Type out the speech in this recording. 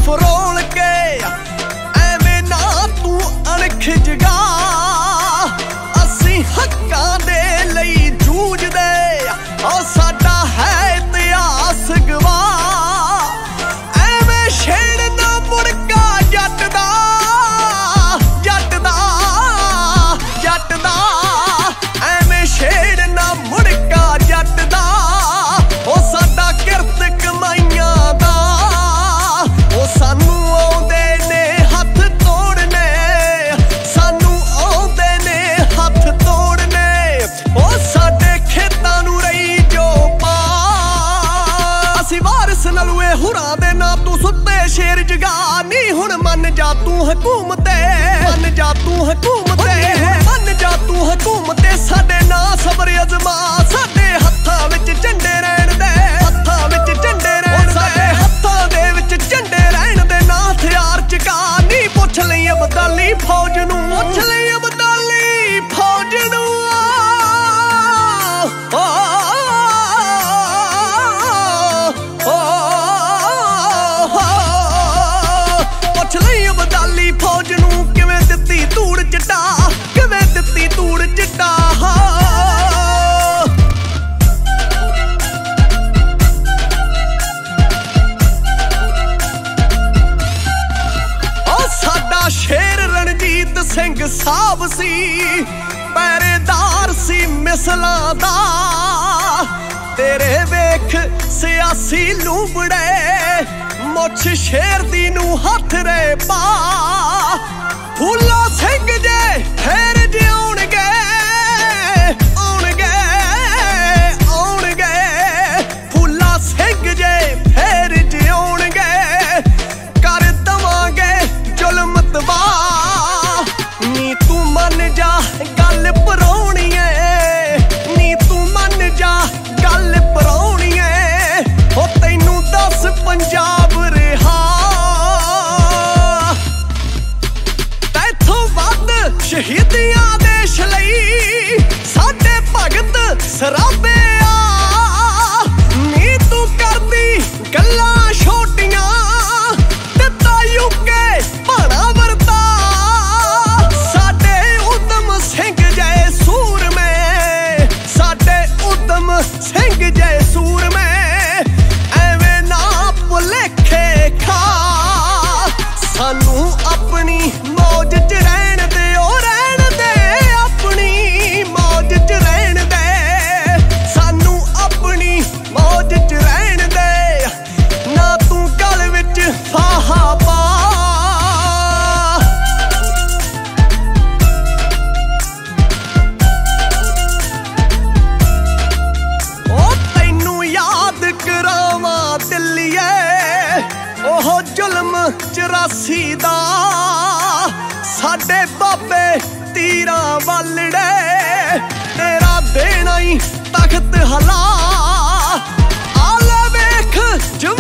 ਫਰੋਲ ਕੇ ਐਵੇਂ ਨਾ ਤੂੰ ਅਣਖ ਜਗਾ ਅਸੀਂ ਹੱਕਾਂ ਦੇ ਲਈ ਜੂਝਦੇ ਉਹ ਸਾਡਾ ਹੈ ਇਤਿਹਾਸ ਗਵਾਹ ਐਵੇਂ ਛੇੜਨਾ ਮੁੜਕਾ ਜੱਟ ਦਾ ਐਵੇਂ ਛੇੜਨਾ ਮੁੜਕਾ ਜੱਟ ਦਾ ਉਹ ਸਾਡਾ ਕਿਰਤ ਕਮਾਈਆਂ ਦਾ ਉਹ ਸਾਨੂੰ ਆਉਂਦੇ ਨੇ ਹੱਥ ਤੋੜਨੇ ਸਾਨੂੰ ਆਉਂਦੇ ਨੇ ਹੱਥ ਤੋੜਨੇ ਉਹ ਸਾਡੇ ਖੇਤਾਂ ਨੂੰ ਰਹੀ ਜੋ ਪਾ ਅਸੀਂ ਵਾਰਿਸ ਨਲੂਏ ਹੁਰਾਂ ਦੇ ਨਾਂ ਤੂੰ ਸੁੱਤੇ ਸ਼ੇਰ ਜਗਾ ਨੀ ਹੁਣ ਮੰਨ ਜਾ ਤੂੰ ਹਕੂਮਤ ਮੰਨ ਜਾ ਤੂੰ ਹਕੂਮਤ ਮੰਨ ਜਾ ਤੂੰ ਹਕੂਮਤ ਸਾਡੇ ਨਾਂ ਸਬਰ ਅਜ਼ਮਾ ਸਾਡੇ ਹੱਥਾਂ ਵਿੱਚ ਝੰਡੇ ਰਹਿਣ ਦੇ ਹੱਥਾਂ ਵਿੱਚ ਝੰਡੇ ਰਹਿਣ ਸਾਡੇ ਹੱਥਾਂ ਦੇ ਵਿੱਚ ਝੰਡੇ ਰਹਿਣ ਦੇ ਨਾ ਹਥਿਆਰ ਚਕਾ ਨੀ ਪੁੱਛ ਲਈ ਅਬਦਾਲੀ ਫੌਜ ਨੂੰ ਪੁੱਛ ਲਈ ਅਬਦਾਲੀ ਫੌਜ ਨੂੰ ਪੁੱਛ ਲਈ ਅਬਦਾਲੀ ਫੌਜ ਨੂੰ ਕਿਵੇਂ ਦਿੱਤੀ ਧੂੜ ਚਿੱਟਾ ਕਿਵੇਂ ਦਿੱਤੀ ਧੂੜ ਚਿੱਟਾ ਸਾਡਾ ਸ਼ੇਰ ਰਣਜੀਤ ਸਿੰਘ ਸਾਹਿਬ ਸੀ ਪਹਿਰੇਦਾਰ ਸੀ ਮਿਸਲਾਂ ਦਾ ਤੇਰੇ ਵੇਖ ਸਿਆਸੀ ਲੂੰਬੜੇ ਮੁੱਛ ਸ਼ੇਰ ਦੀ ਨੂੰ ਹੱਥ ਰੇ ਪਾ ਫੂਲਾ ਸਿੰਘ ਜੇ ਫੇਰ ਜਿਉਣਗੇ ਆਉਣਗੇ ਫੂਲਾ ਸਿੰਘ ਜੇ ਫੇਰ ਜਿਉਣਗੇ ਕਰ ਦਵਾਂਗੇ ਜ਼ੁਲਮ ਤਬਾਹ ਨੀ ਤੂੰ ਮੰਨ ਜਾ ਗੱਲ ਪਰਾਉਣੀ ਏ ਨੀ ਤੂੰ ਮੰਨ ਜਾ ਗੱਲ ਪਰਾਉਣੀ ਏ ਹੋ ਤੈਨੂੰ ਦੱਸ ਪੰਜਾਬ ਰਿਹਾ ਤੈਥੋਂ ਵੱਧ ਸ਼ਹੀਦੀਆਂ ਦੇਸ਼ ਲਈ ਸਾਡੇ ਭਗਤ ਸਰਾਬੇ ਆ ਨੀ ਤੂੰ ਕਰਦੀ ਗੱਲਾਂ ਛੋਟੀਆਂ ਦਿੱਤਾ ਯੂਕੇ ਭਾਣਾ ਵਰਤਾ ਸਾਡੇ ਉਦਮ ਸਿੰਘ ਜੈ ਸੂਰਮੇ ਸਾਡੇ ਉਦਮ ਸਿੰਘ ਜੈ ਸੂਰਮੇ ਐਵੇਂ ਨਾ ਭੁਲੇਖੇ ਖਾ ਸਾਨੂੰ ਆਪਣੀ ਮੌਜ ਚ ਰਹਿਣ ਦੇ ਉਹ ਰਹਿਣ ਦੇ ਆਪਣੀ ਮੌਜ ਚ ਰਹਿਣ ਦੇ ਸਾਨੂੰ ਆਪਣੀ ਮੌਜ ਚ ਰਹਿਣ ਦੇ ਨਾ ਤੂੰ ਗਲ ਵਿੱਚ ਫਾਹਾ ਪਾ ਉਹ ਤੈਨੂੰ ਯਾਦ ਕਰਾਵਾਂ ਦਿੱਲੀਏ ਉਹ ਜ਼ੁਲਮ 84 ਦਾ ਸਾਡੇ ਬਾਬੇ ਤੀਰਾਂ ਵਾਲੜੇ ਤੇਰਾ ਦੇਣਾ ਹੀ ਤਖਤ ਹਲਾ ਆਲੇ ਵੇਖ